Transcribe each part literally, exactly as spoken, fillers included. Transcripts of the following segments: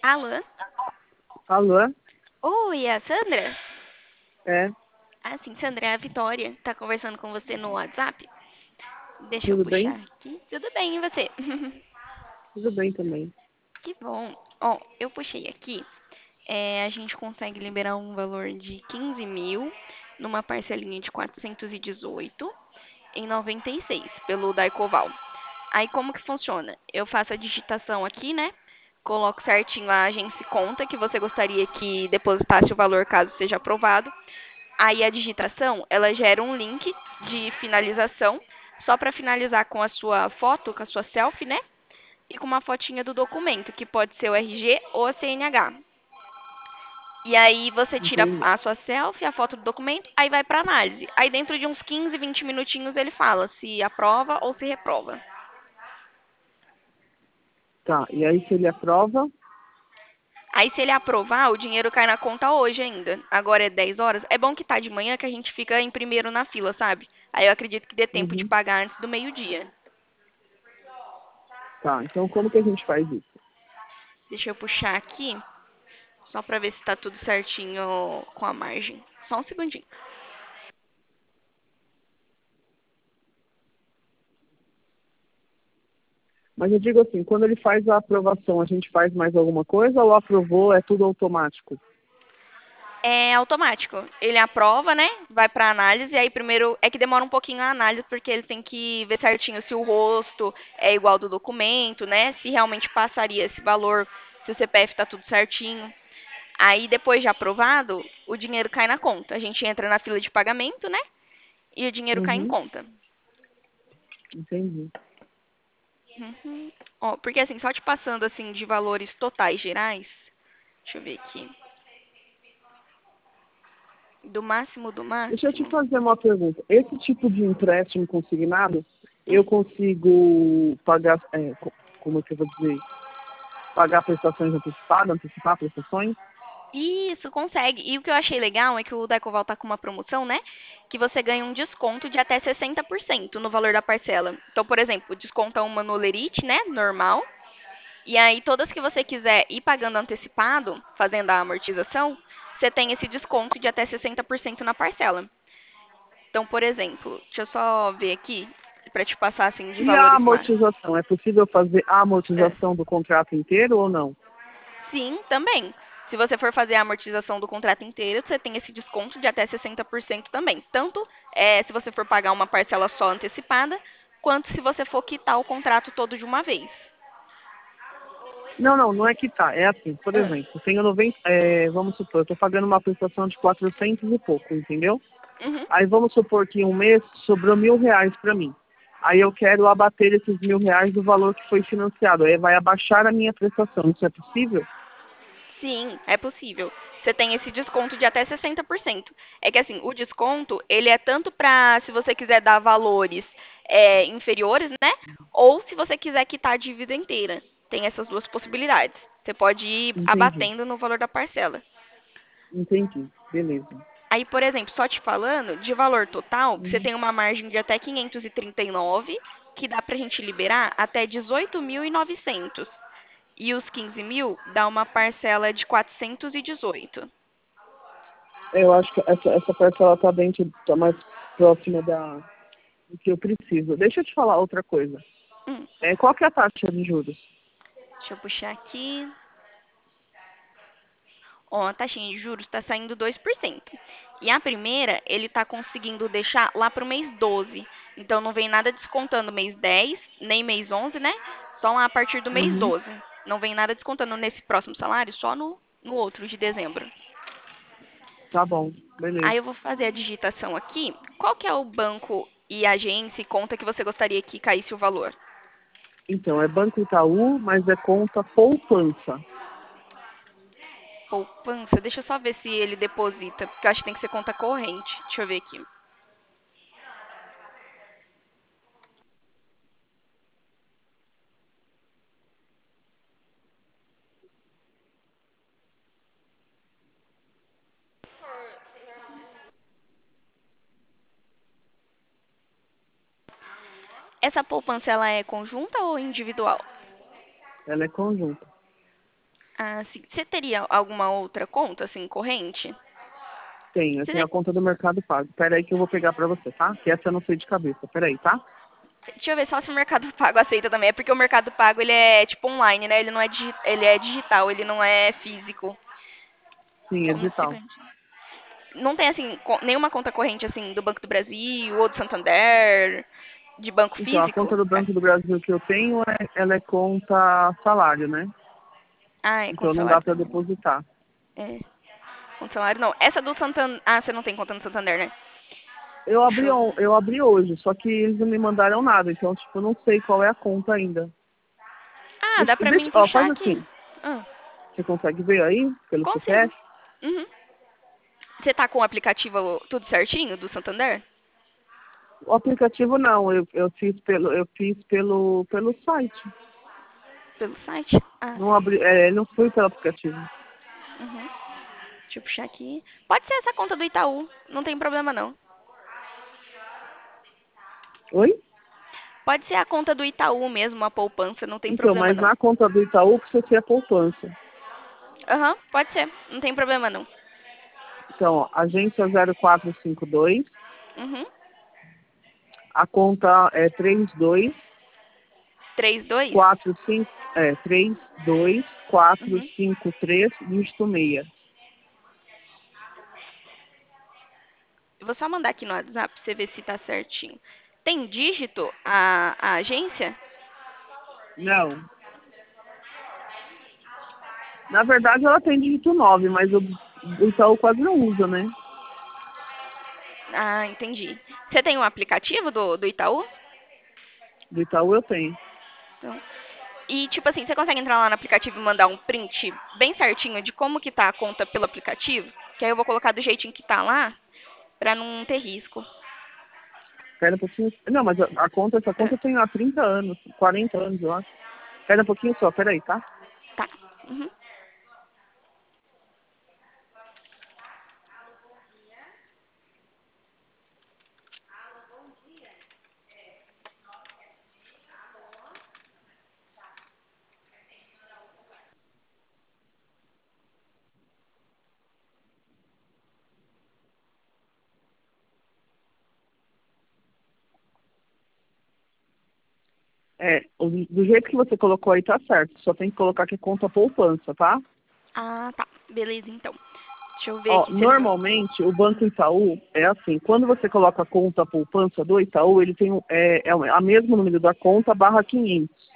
Alô? Alô? Oi, é a Sandra? É, Ah, sim, Sandra, é a Vitória. Tá conversando com você no WhatsApp? Deixa eu tudo bem? puxar aqui. Tudo bem, e você? Tudo bem também. Que bom. Ó, eu puxei aqui. É, a gente consegue liberar um valor de quinze mil numa parcelinha de quatrocentos e dezoito em noventa e seis pelo Daicoval. Aí como que funciona? Eu faço a digitação aqui, né? Coloco certinho a agência e conta que você gostaria que depositasse o valor caso seja aprovado. Aí a digitação, ela gera um link de finalização, só para finalizar com a sua foto, com a sua selfie, né? E com uma fotinha do documento, que pode ser o R G ou a C N H. E aí você tira Entendi. a sua selfie, a foto do documento, aí vai para análise. Aí dentro de uns quinze, vinte minutinhos ele fala se aprova ou se reprova. Tá, e aí se ele aprova, Aí se ele aprovar, o dinheiro cai na conta hoje ainda. Agora é dez horas. É bom que tá de manhã que a gente fica em primeiro na fila, sabe? Aí eu acredito que dê tempo de uhum, pagar antes do meio-dia. tá, então como que a gente faz isso? Deixa eu puxar aqui, só pra ver se tá tudo certinho com a margem. Só um segundinho. Mas eu digo assim, quando ele faz a aprovação, a gente faz mais alguma coisa ou aprovou, é tudo automático? É automático. Ele aprova, né? Vai pra análise, e aí primeiro é que demora um pouquinho a análise, porque ele tem que ver certinho se o rosto é igual ao do documento, né? Se realmente passaria esse valor, se o C P F tá tudo certinho. Aí depois de aprovado, o dinheiro cai na conta. A gente entra na fila de pagamento, né? E o dinheiro cai em Uhum, conta. entendi. Uhum. Ó, porque assim, só te passando assim de valores totais gerais, deixa eu ver aqui. Do máximo do Deixa eu te máximo. fazer uma pergunta. Esse tipo de empréstimo consignado, eu Hum. consigo pagar, é, co- como é que eu vou dizer, pagar prestações antecipadas, antecipar prestações? Isso, consegue. E o que eu achei legal é que o Decoval tá com uma promoção, né? Que você ganha um desconto de até sessenta por cento no valor da parcela. Então, por exemplo, desconta uma no Lerite, né? Normal. E aí, todas que você quiser ir pagando antecipado, fazendo a amortização, você tem esse desconto de até sessenta por cento na parcela. Então, por exemplo, deixa eu só ver aqui, para te passar assim de E a valores mais. amortização? É possível fazer a É. amortização do contrato inteiro ou não? Sim, também. Se você for fazer a amortização do contrato inteiro, você tem esse desconto de até sessenta por cento também. Tanto é, se você for pagar uma parcela só antecipada, quanto se você for quitar o contrato todo de uma vez. Não, não, não é que tá. É assim, por Ah, exemplo, tenho noventa, é, vamos supor, eu estou pagando uma prestação de quatrocentos e pouco, entendeu? uhum. Aí vamos supor que em um mês sobrou mil reais para mim. Aí eu quero abater esses mil reais do valor que foi financiado. Aí vai abaixar a minha prestação. Isso é possível? Sim, é possível. Você tem esse desconto de até sessenta por cento. É que assim, o desconto, ele é tanto para se você quiser dar valores é, inferiores, né? Ou se você quiser quitar a dívida inteira. Tem essas duas possibilidades. Você pode ir Entendi, abatendo no valor da parcela. entendi. Beleza. Aí, por exemplo, só te falando, de valor total, você Uhum. tem uma margem de até quinhentos e trinta e nove, que dá pra gente liberar até dezoito mil e novecentos. E os quinze mil dá uma parcela de quatrocentos e dezoito. Eu acho que essa, essa parcela está dentro, está mais próxima da, do que eu preciso. Deixa eu te falar outra coisa. Hum, É, qual que é a taxa de juros? deixa eu puxar aqui. Ó, a taxinha de juros está saindo dois por cento. E a primeira, ele está conseguindo deixar lá para o mês doze. Então não vem nada descontando mês dez, nem mês onze, né? Só lá a partir do mês Uhum. doze. Não vem nada descontando nesse próximo salário, só no, no outro de dezembro. Tá bom, beleza. Aí eu vou fazer a digitação aqui. Qual que é o banco e agência e conta que você gostaria que caísse o valor? Então, é Banco Itaú, mas é conta poupança. Poupança. Deixa eu só ver se ele deposita, porque eu acho que tem que ser conta corrente. Deixa eu ver aqui. Essa poupança ela é conjunta ou individual? Ela é conjunta. Ah, sim. Você teria alguma outra conta, assim, corrente? Tenho, eu Você tenho a conta do Mercado Pago. Pera aí que eu vou pegar pra você, tá? Que essa eu não sei de cabeça. Pera aí, tá? Deixa eu ver só se o Mercado Pago aceita também. É porque o Mercado Pago ele é tipo online, né? Ele não é digi- ele é digital, ele não é físico. Sim, é Só um digital. segundo. Não tem assim co- nenhuma conta corrente assim do Banco do Brasil ou do Santander, de banco Então, a conta físico? do É. Banco do Brasil que eu tenho, é, ela é conta salário, né? Ah, é Então conta não dá salário pra também. depositar. É, conta salário não. Essa do Santander. Ah, você não tem conta no Santander, né? Eu Deixa abri, eu on- ver. eu abri hoje, só que eles não me mandaram nada. Então, tipo, eu não sei qual é a conta ainda. Ah, Deixa, dá pra deixa, mim ó, puxar faz aqui. assim. Ah, Você consegue ver aí, pelo C P F? consigo. Uhum. Você tá com o aplicativo tudo certinho do Santander? O aplicativo não, eu, eu fiz pelo, eu fiz pelo, pelo site. Pelo site? Ah, Não abri, é, não fui pelo aplicativo. uhum. Deixa eu puxar aqui. Pode ser essa conta do Itaú, não tem problema não. Oi? Pode ser a conta do Itaú mesmo, a poupança, não tem Então, problema mas não. na conta do Itaú precisa ser a poupança. Aham, pode ser, não tem problema não. Então, ó, agência zero quatro cinco dois, Uhum. a conta é três dois Três dois. quatro cinco, é, três dois quatro Uhum. cinco três, dígito seis. Eu vou só mandar aqui no WhatsApp pra você ver se tá certinho. Tem dígito a, a agência? Não. Na verdade, ela tem dígito nove, mas o, o Itaú quase não usa, né? Ah, entendi. Você tem um aplicativo do, do Itaú? Do Itaú eu tenho. Então, e tipo assim, você consegue entrar lá no aplicativo e mandar um print bem certinho de como que tá a conta pelo aplicativo? Que aí eu vou colocar do jeitinho que tá lá, pra não ter risco. Espera um pouquinho. Não, mas a, a conta, essa Ah, conta eu tenho há trinta anos, quarenta anos, eu acho. Espera um pouquinho só, peraí, tá? tá. Uhum. É, o- do jeito que você colocou aí tá certo. Só tem que colocar que é conta poupança, tá? Ah, tá. Beleza, então. Deixa eu ver Ó, aqui se ele. normalmente o Banco Itaú é assim, quando você coloca a conta poupança do Itaú, ele tem um- é, é a mesmo número da conta barra quinhentos.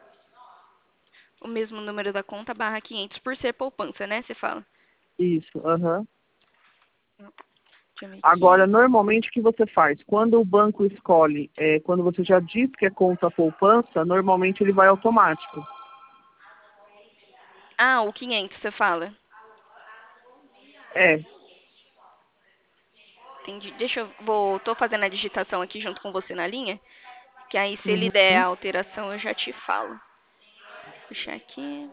O mesmo número da conta barra quinhentos por ser poupança, né? Você fala. Isso, aham. Deixa eu ver Agora, aqui. normalmente o que você faz? Quando o banco escolhe, é, quando você já diz que é conta poupança, normalmente ele vai automático. Ah, o quinhentos você fala. É. Entendi. Deixa eu. Vou. Tô fazendo a digitação aqui junto com você na linha. Que aí se ele der Uhum. a alteração eu já te falo. Puxar aqui.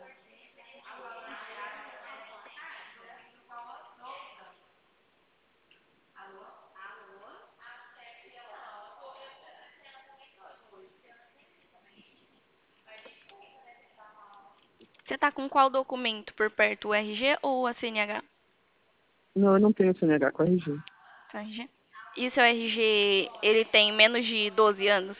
Você tá com qual documento por perto? O R G ou a C N H? Não, eu não tenho C N H com R G. Tá, R G. E o seu R G, ele tem menos de doze anos?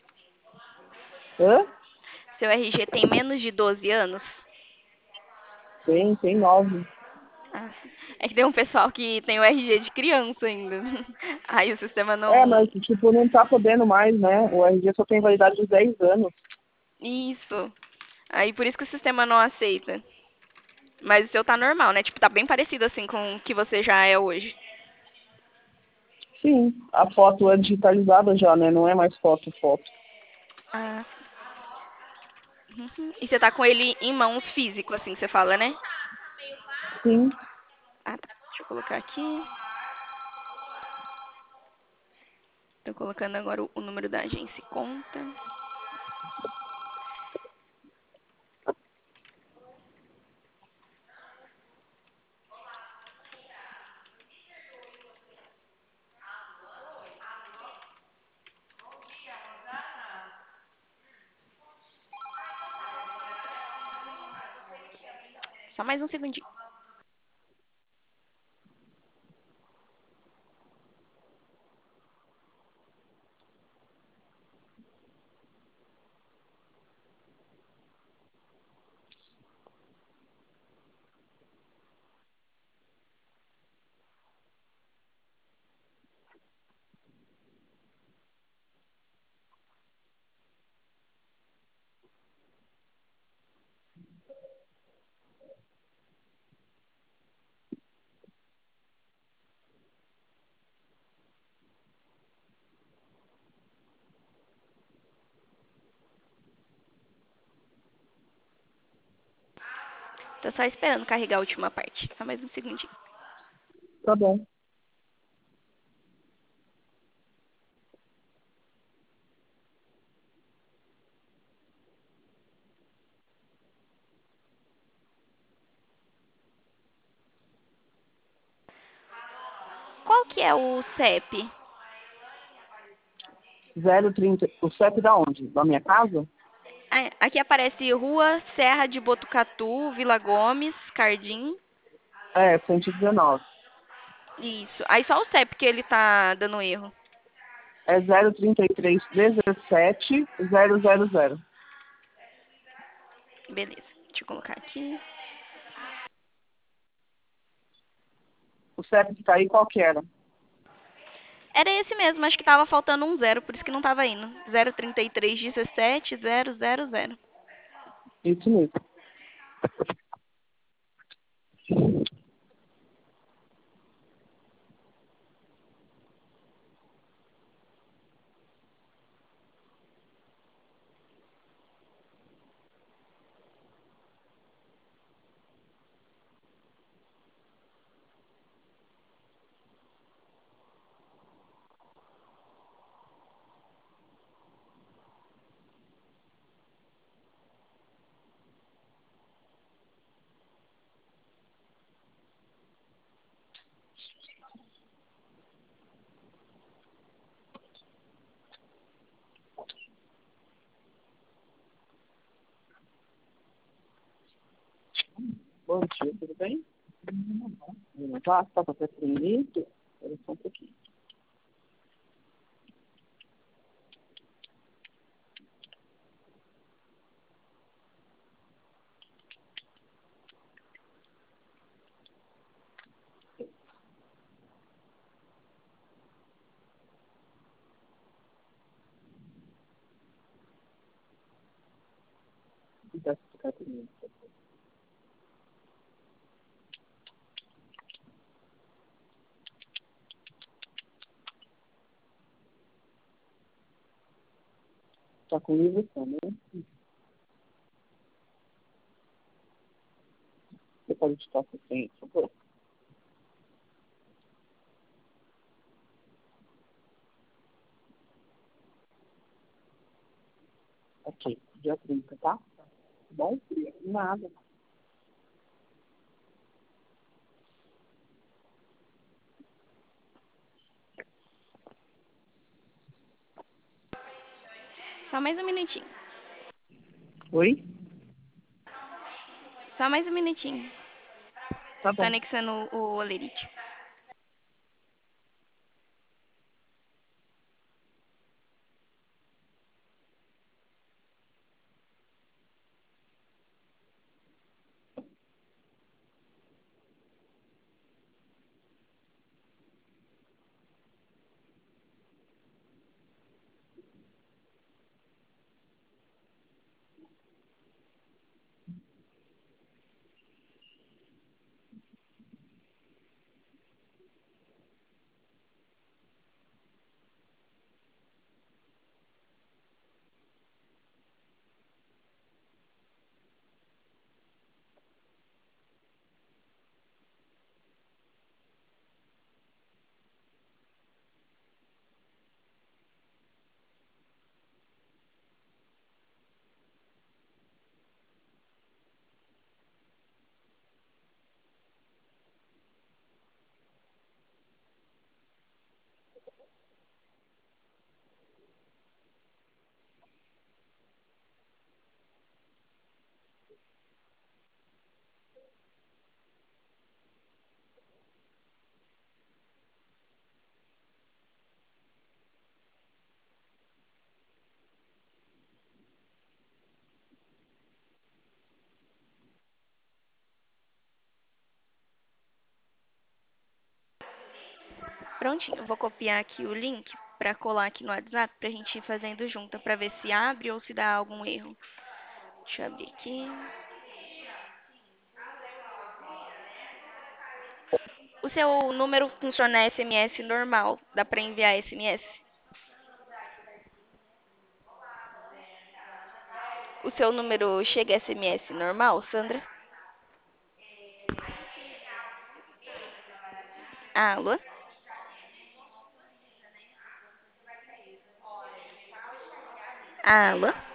Hã? Seu R G tem menos de doze anos? Tem, tem nove. Ah, é que tem um pessoal que tem o R G de criança ainda. Aí o sistema É, não. mas tipo, não tá podendo mais, né? O R G só tem validade de dez anos. Isso. Aí por isso que o sistema não aceita. Mas o seu tá normal, né? Tipo, tá bem parecido assim com o que você já é hoje. Sim, a foto é digitalizada já, né? Não é mais foto, foto. Ah, uhum. E você tá com ele em mãos físico, assim, você fala, né? Sim. Ah, tá. Deixa eu colocar aqui. Tô colocando agora o, o número da agência e conta. Só mais um segundinho. Tô só esperando carregar a última parte. Só mais um segundinho. Tá bom. Qual que é o C E P? zero trinta. O C E P da onde? Da minha casa? Ah, aqui aparece Rua Serra de Botucatu, Vila Gomes, Cardim. É, cento e dezenove. Isso. Aí só o C E P que ele tá dando erro. É zero trinta e três dezessete zero zero zero. Beleza. Deixa eu colocar aqui. O C E P que tá aí, qual que era? Era esse mesmo, acho que tava faltando um zero, por isso que não tava indo. zero trinta e três dezessete zero zero zero. Isso mesmo. Bom dia, tudo bem? Vamos lá, tá para isso? Espera só um pouquinho. Dá pra ficar comigo. Tá comigo, tá, né? Você pode estar sem, por favor? Ok, dia trinta, tá? Tá bom? Nada. Só mais um minutinho. Oi? Só mais um minutinho. Tá Tô bom. anexando o olerite. Prontinho, eu vou copiar aqui o link para colar aqui no WhatsApp pra gente ir fazendo junto para ver se abre ou se dá algum erro. Deixa eu abrir aqui. O seu número funciona S M S normal? Dá para enviar S M S? O seu número chega S M S normal, Sandra? Alô? Alô?